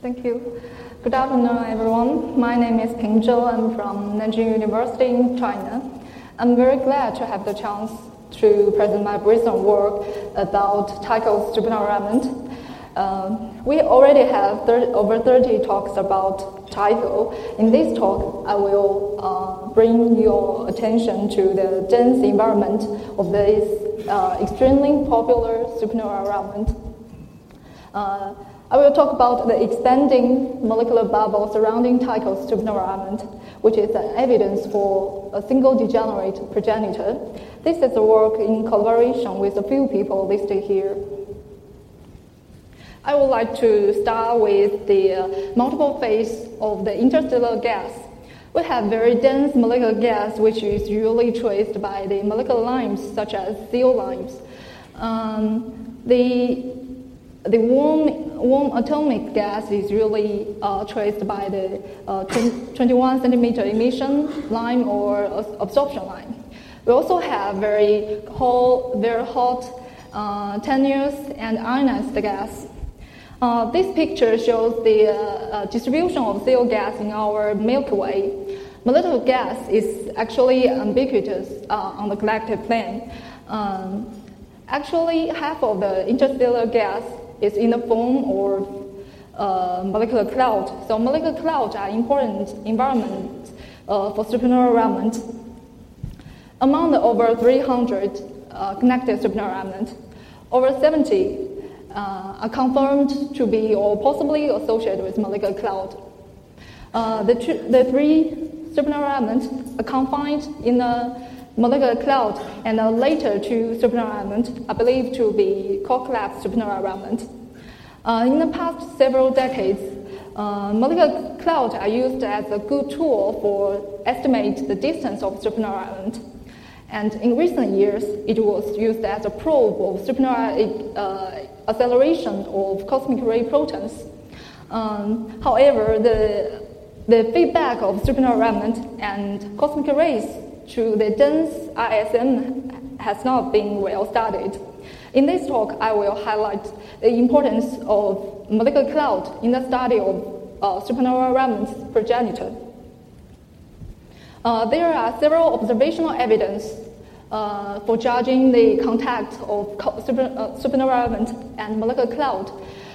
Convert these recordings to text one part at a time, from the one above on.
Thank you. Good afternoon, everyone. My name is Ping Zhou. I'm from Nanjing University in China. I'm very glad to have the chance to present my recent work about Tycho's supernova remnant. We already have over 30 talks about Tycho. In this talk, I will bring your attention to the dense environment of this extremely popular supernova remnant. I will talk about the expanding molecular bubble surrounding Tycho's supernova remnant, which is an evidence for a single degenerate progenitor. This is a work in collaboration with a few people listed here. I would like to start with the multiple phase of the interstellar gas. We have very dense molecular gas, which is usually traced by the molecular lines, such as CO lines. The warm atomic gas is really traced by the 21 centimeter emission line or absorption line. We also have very hot, tenuous, and ionized gas. This picture shows the distribution of CO gas in our Milky Way. Molecular gas is actually ubiquitous on the galactic plane. Actually, half of the interstellar gas is in the form of molecular cloud. So molecular clouds are important environment for supernova remnant. Among the over 300 connected supernova remnant, over 70 are confirmed to be or possibly associated with molecular cloud. The three supernova remnants are confined in a molecular cloud, and the later two supernova remnants are believed to be core-collapsed supernova remnant. In the past several decades, molecular clouds are used as a good tool for estimate the distance of supernova remnant. And in recent years, it was used as a probe of supernova acceleration of cosmic ray protons. However, the feedback of supernova remnant and cosmic rays to the dense ISM has not been well studied. In this talk, I will highlight the importance of molecular cloud in the study of supernova remnant's progenitor. There are several observational evidence for judging the contact of supernova remnant and molecular cloud.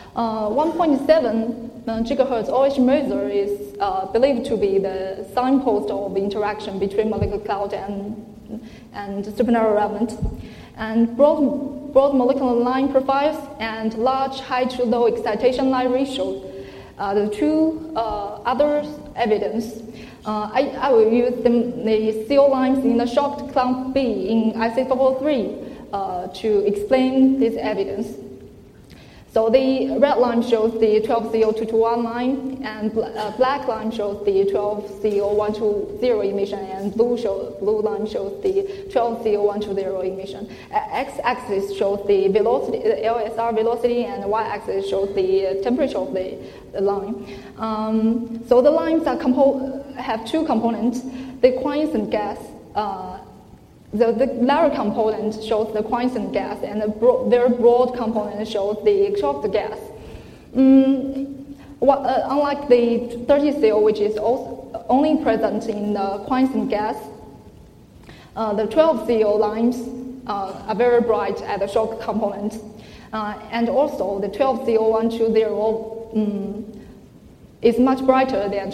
1.7 gigahertz OH measure is believed to be the signpost of interaction between molecular cloud and supernova remnant. And broad molecular line profiles and large high to low excitation line ratio are the two other evidence. I will use the CO lines in the shocked clump B in IC443 to explain this evidence. So the red line shows the 12CO221 line, and black line shows the 12CO120 emission, and blue line shows the 12CO120 emission. X-axis shows the velocity, the LSR velocity, and the y-axis shows the temperature of the line. So the lines have two components: the quiescent gas. The latter component shows the quiescent gas, and the very broad component shows the shocked gas. Unlike the 30CO, which is also only present in the quiescent gas, the 12CO lines are very bright at the shocked component. And also, the 12CO120 is much brighter than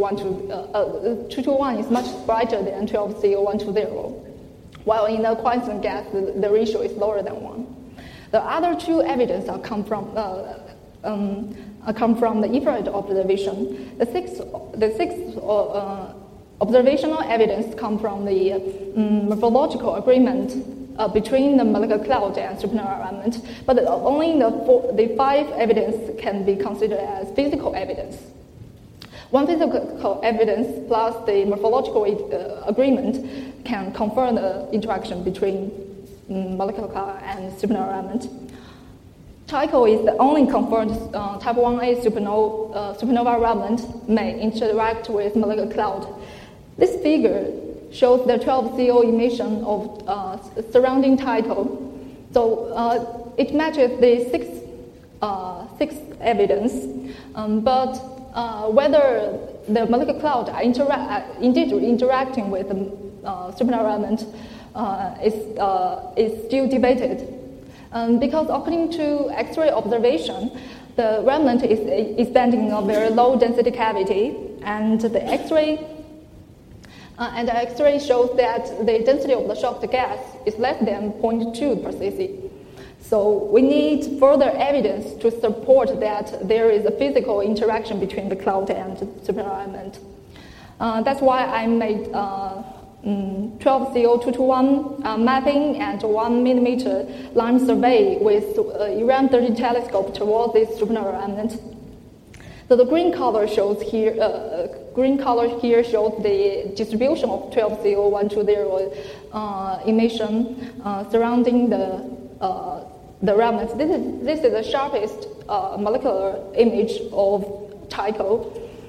221 is much brighter than 12CO120. While in the quiescent gas, the ratio is lower than 1. The other two evidence come from the infrared observation. The sixth observational evidence come from the morphological agreement between the molecular cloud and supernova remnant, but only the five evidence can be considered as physical evidence. One physical evidence plus the morphological agreement can confirm the interaction between molecular cloud and supernova remnant. Tycho is the only confirmed type 1a supernova remnant may interact with molecular cloud. This figure shows the 12CO emission of surrounding Tycho. So it matches the sixth sixth evidence, but whether the molecular cloud are indeed interacting with the supernova remnant is still debated. Because according to X-ray observation, the remnant is expanding in a very low density cavity, and the X-ray shows that the density of the shocked gas is less than 0.2 per cc. So we need further evidence to support that there is a physical interaction between the cloud and the supernova remnant. That's why I made 12CO221 mapping and 1 millimeter line survey with Uran-30 telescope towards this supernova remnant. So the green color shows here. Shows the distribution of 12CO120 emission surrounding the remnant. This is the sharpest molecular image of Tycho.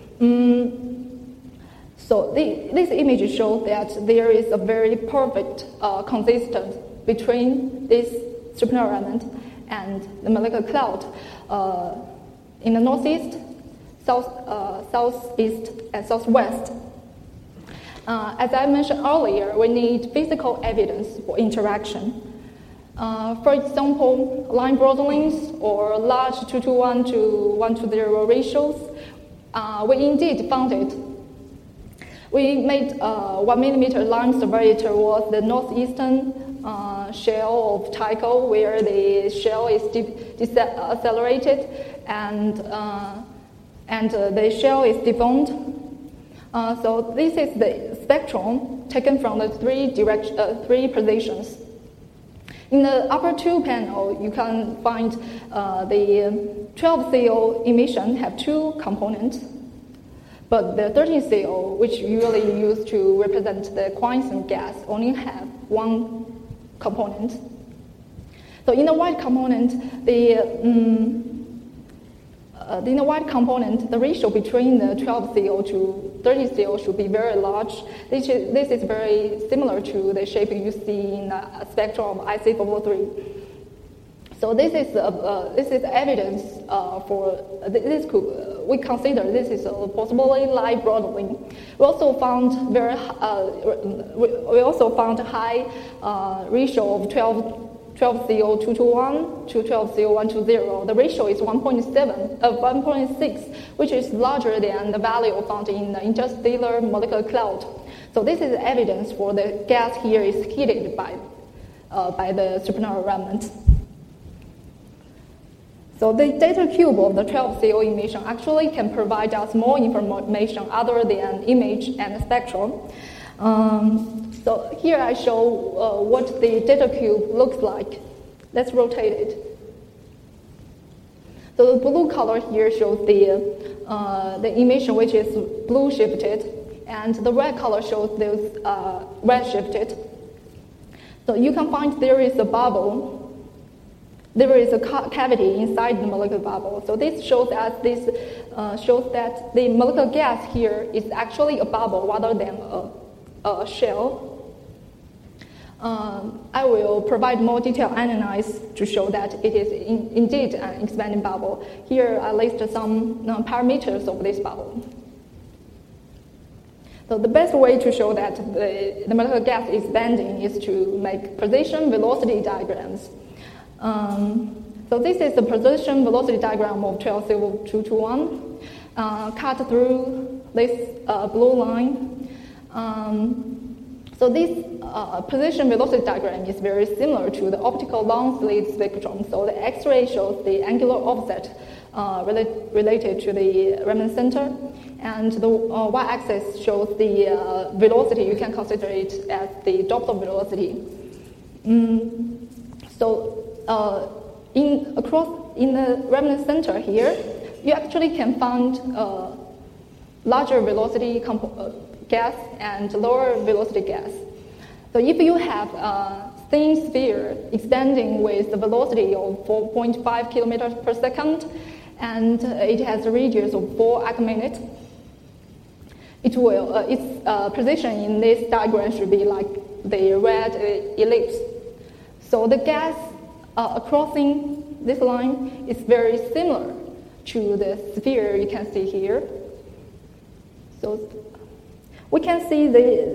So this image shows that there is a very perfect consistence between this supernova remnant and the molecular cloud in the northeast, southeast, and southwest. As I mentioned earlier, we need physical evidence for interaction. For example, line broadenings or large 2:1 to 1:0 ratios, we indeed found it. We made 1 millimeter line survey towards the northeastern shell of Tycho, where the shell is decelerated and the shell is deformed. So this is the spectrum taken from the three positions. In the upper two panel, you can find the 12CO emission have two components, but the 13CO, which usually used to represent the quiescent gas, only have one component. So in the white component, the ratio between the 12CO to 30CO should be very large. This is very similar to the shape you see in the spectrum of IC443. So this is evidence for this. We consider this is a possibly light broadening. We also found high ratio of 12CO221 to 12CO120. The ratio is 1.6, which is larger than the value found in the interstellar molecular cloud. So this is evidence for the gas here is heated by the supernova remnant. So the data cube of the 12CO emission actually can provide us more information other than image and spectrum. So here I show what the data cube looks like. Let's rotate it. So the blue color here shows the emission, which is blue shifted, and the red color shows those red shifted. So you can find there is a bubble. There is a cavity inside the molecular bubble. So this shows that the molecular gas here is actually a bubble rather than a shell. I will provide more detailed analysis to show that it is indeed an expanding bubble. Here I list some parameters of this bubble. So the best way to show that the molecular gas is expanding is to make position velocity diagrams. So this is the position velocity diagram of 12CO221 cut through this blue line. So this position velocity diagram is very similar to the optical long slit spectrum. So the X-ray shows the angular offset related to the remnant center, and the y-axis shows the velocity. You can consider it as the Doppler velocity. In the remnant center here, you actually can find larger velocity gas and lower velocity gas. So if you have a thin sphere expanding with the velocity of 4.5 kilometers per second, and it has a radius of 4 arcminutes, its position in this diagram should be like the red ellipse. So the gas crossing this line is very similar to the sphere you can see here. So we can see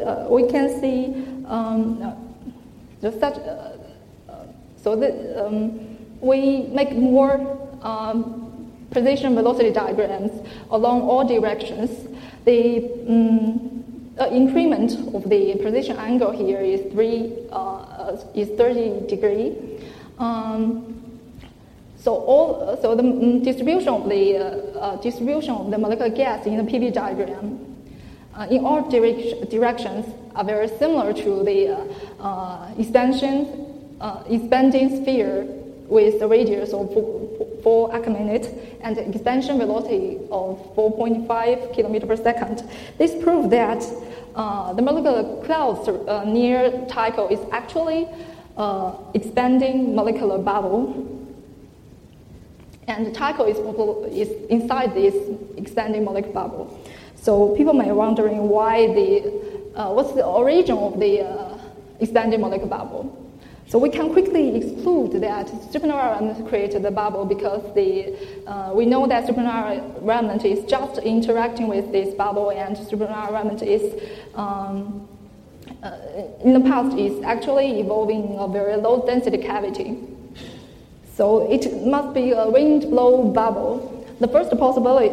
we make more position velocity diagrams along all directions. The increment of the position angle here is 30 degree. So the distribution of the molecular gas in the PV diagram in all directions are very similar to the expanding sphere with a radius of 4 arcminutes and expansion velocity of 4.5 km per second. This proves that the molecular clouds near Tycho is actually expanding molecular bubble. And Tycho is inside this expanding molecular bubble. So people may be wondering why what's the origin of the expanding molecular bubble. So we can quickly exclude that supernova remnant created the bubble because we know that supernova remnant is just interacting with this bubble, and supernova remnant is in the past is actually evolving a very low density cavity. So it must be a wind blow bubble. The first possibility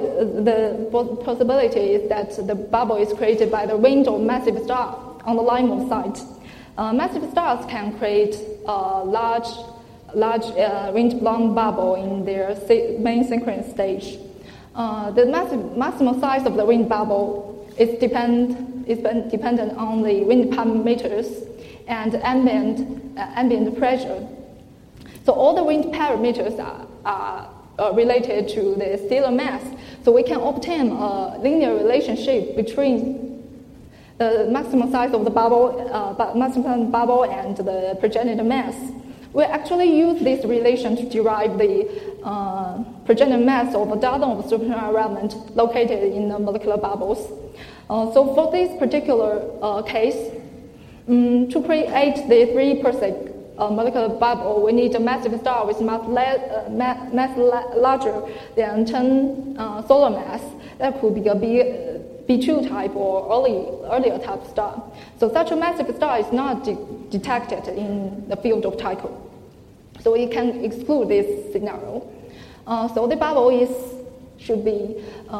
is that the bubble is created by the wind of massive star on the line of sight. Massive stars can create a large wind-blown bubble in their main synchronous stage. The maximum size of the wind bubble is dependent on the wind parameters and ambient pressure. So all the wind parameters are related to the stellar mass. So we can obtain a linear relationship between the maximum size of the bubble, maximum bubble and the projected mass. We actually use this relation to derive the projected mass of a dozen of supernova remnant located in the molecular bubbles. So for this particular case, to create the 3 persec molecular bubble, we need a massive star with mass larger than 10 solar mass. That could be a B2 type or earlier type star. So such a massive star is not detected in the field of Tycho. So we can exclude this scenario. So the bubble should be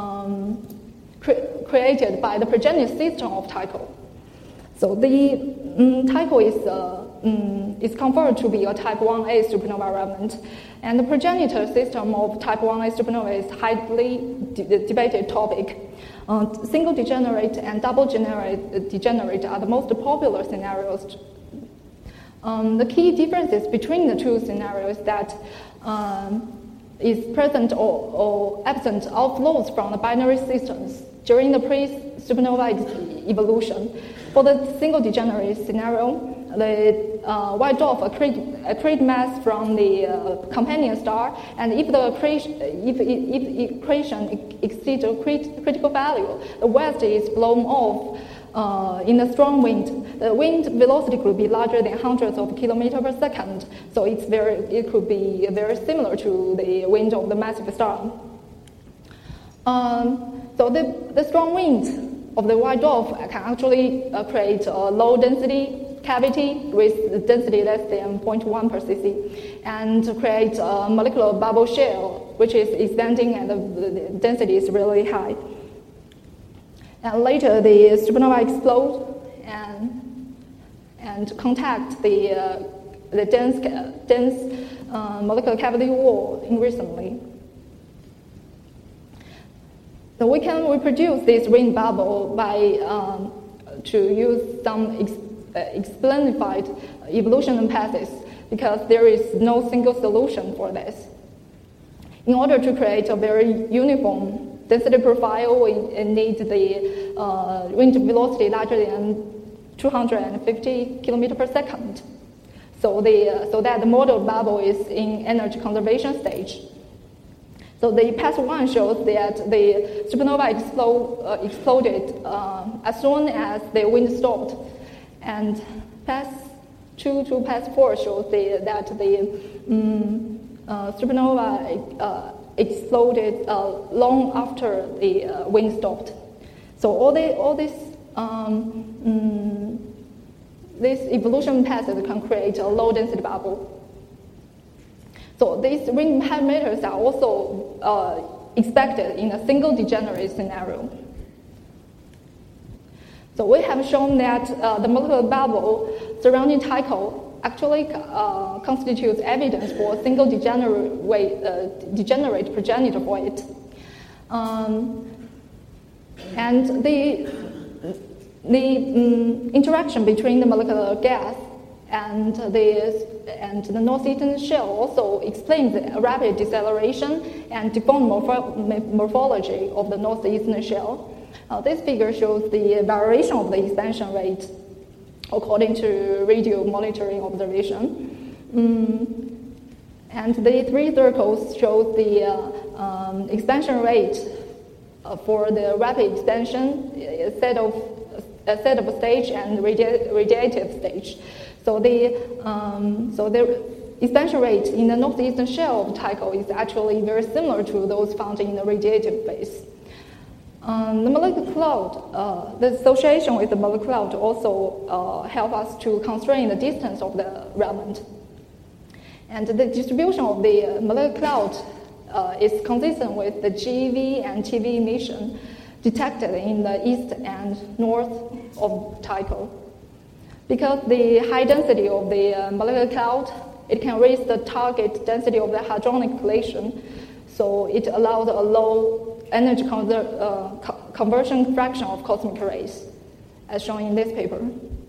created by the progenitor system of Tycho. So the Tycho is confirmed to be a type 1a supernova remnant, and the progenitor system of type 1a supernova is highly debated topic. Single degenerate and double degenerate are the most popular scenarios. The key differences between the two scenarios that is present or absent outflows from the binary systems during the pre-supernova evolution. For the single degenerate scenario, the white dwarf accrete mass from the companion star, and if the accretion exceeds a critical value, the waste is blown off in a strong wind. The wind velocity could be larger than hundreds of kilometers per second, so it could be very similar to the wind of the massive star. So the strong wind of the white dwarf can actually create a low density cavity with density less than 0.1 per cc, and create a molecular bubble shell which is expanding and the density is really high. And later the supernova explode and contact the dense molecular cavity wall recently. So we can reproduce this ring bubble by to use some explainified evolution paths, because there is no single solution for this. In order to create a very uniform density profile, we need the wind velocity larger than 250 km per second. So that the model bubble is in energy conservation stage. So the path 1 shows that the supernova exploded as soon as the wind stopped, and path 2 to path 4 shows that the supernova exploded long after the wind stopped. So all this this evolution passes can create a low density bubble. So these ring parameters are also expected in a single degenerate scenario. So we have shown that the molecular bubble surrounding Tycho actually constitutes evidence for a single degenerate progenitor for it. And the interaction between the molecular gas and the northeastern shell also explains the rapid deceleration and deformed morphology of the northeastern shell. This figure shows the variation of the expansion rate according to radio monitoring observation. And the three circles show the expansion rate for the rapid expansion, a set of stage and radiative stage. So the expansion rate in the northeastern shell of Tycho is actually very similar to those found in the radiative phase. The molecular cloud, the association with the molecular cloud also help us to constrain the distance of the remnant. And the distribution of the molecular cloud is consistent with the GeV and TeV emission detected in the east and north of Tycho. Because the high density of the molecular cloud, it can raise the target density of the hadronic collision, so it allows a low energy conversion fraction of cosmic rays, as shown in this paper.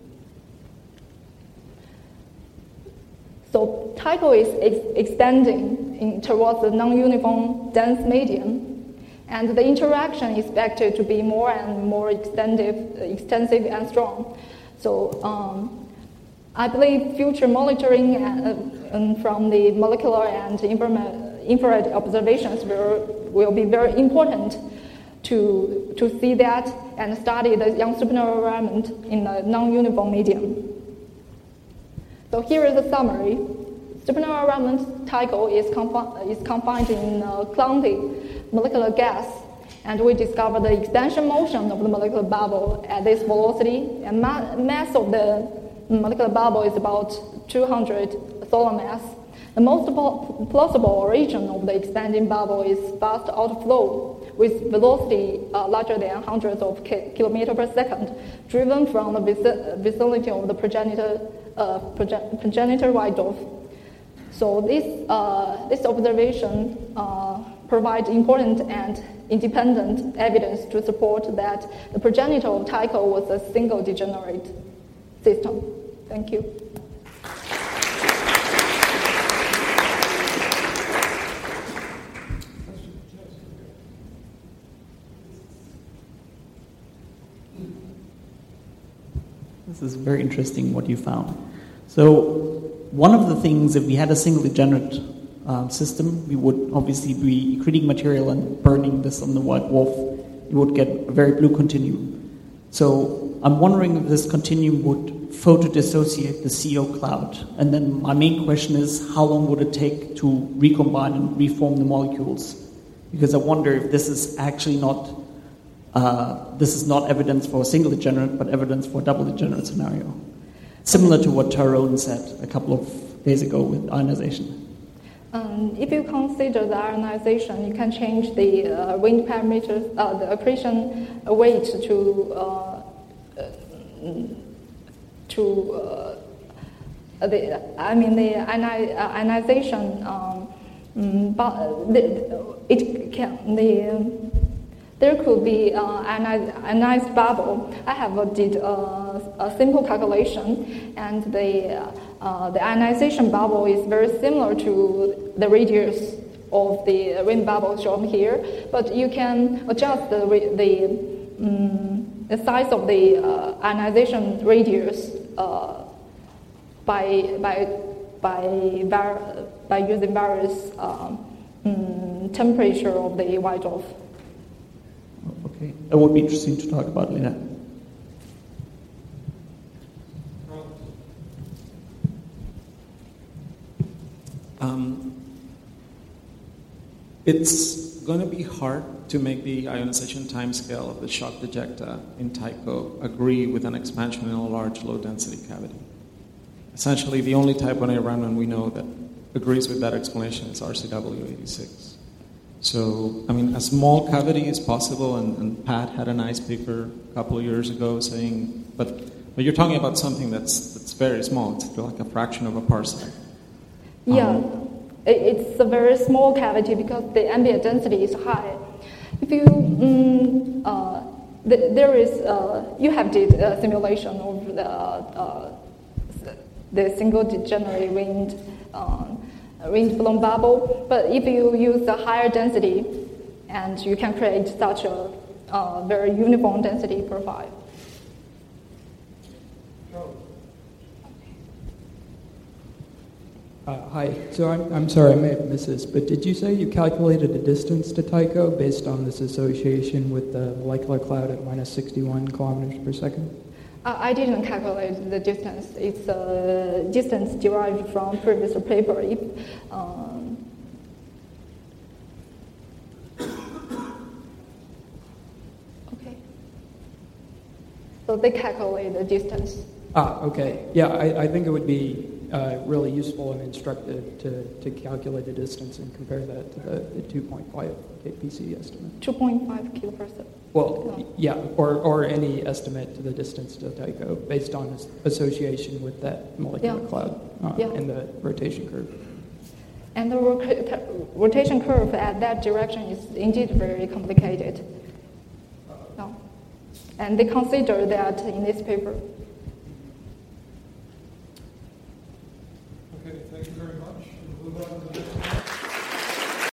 So Tycho is expanding towards the non-uniform dense medium, and the interaction is expected to be more and more extensive and strong. So I believe future monitoring from the molecular and infrared observations will be very important to see that and study the young supernova remnant in the non-uniform medium. So here is a summary. Supernova remnant Tycho is confined in cloudy molecular gas, and we discovered the expansion motion of the molecular bubble at this velocity, and mass of the molecular bubble is about 200 solar mass. The most plausible origin of the expanding bubble is fast outflow with velocity larger than hundreds of kilometers per second, driven from the vicinity of the progenitor white dwarf. So this observation provides important and independent evidence to support that the progenitor of Tycho was a single degenerate system. Thank you. This is very interesting what you found. So one of the things, if we had a single degenerate system, we would obviously be accreting material and burning this on the white dwarf. You would get a very blue continuum. So I'm wondering if this continuum would photodissociate the CO cloud. And then my main question is, how long would it take to recombine and reform the molecules? Because I wonder if this is actually not evidence for a single degenerate, but evidence for a double degenerate scenario. Similar to what Tyrone said a couple of days ago with ionization. If you consider the ionization, you can change the wind parameters, the accretion weight to the ionization. There could be ionized bubble. I have did a simple calculation, and the ionization bubble is very similar to the radius of the ring bubble shown here. But you can adjust the size of the ionization radius by using various temperature of the white dwarf. Okay, that would be interesting to talk about later. It's going to be hard to make the ionization timescale of the shock detector in Tycho agree with an expansion in a large low-density cavity. Essentially, the only Type 1a Raman we know that agrees with that explanation is RCW86. So, I mean, a small cavity is possible, and Pat had a nice paper a couple of years ago saying, but you're talking about something that's very small. It's like a fraction of a parsec. Yeah, it's a very small cavity because the ambient density is high. If you you have did a simulation of the single degenerate ringed blown bubble, but if you use a higher density, and you can create such a very uniform density profile. Hi. So I'm sorry, I may have missed this, but did you say you calculated a distance to Tycho based on this association with the molecular cloud at minus 61 kilometers per second? I didn't calculate the distance. It's a distance derived from previous paper. Okay. So they calculate the distance. Okay. Yeah, I think it would be really useful and instructive to calculate the distance and compare that to the 2.5 kpc estimate. 2.5 kiloparsec. Well, yeah, or any estimate to the distance to Tycho based on its association with that molecular cloud in the rotation curve. And the rotation curve at that direction is indeed very complicated. No. And they consider that in this paper. Okay, thank you very much. We'll move on to the next one.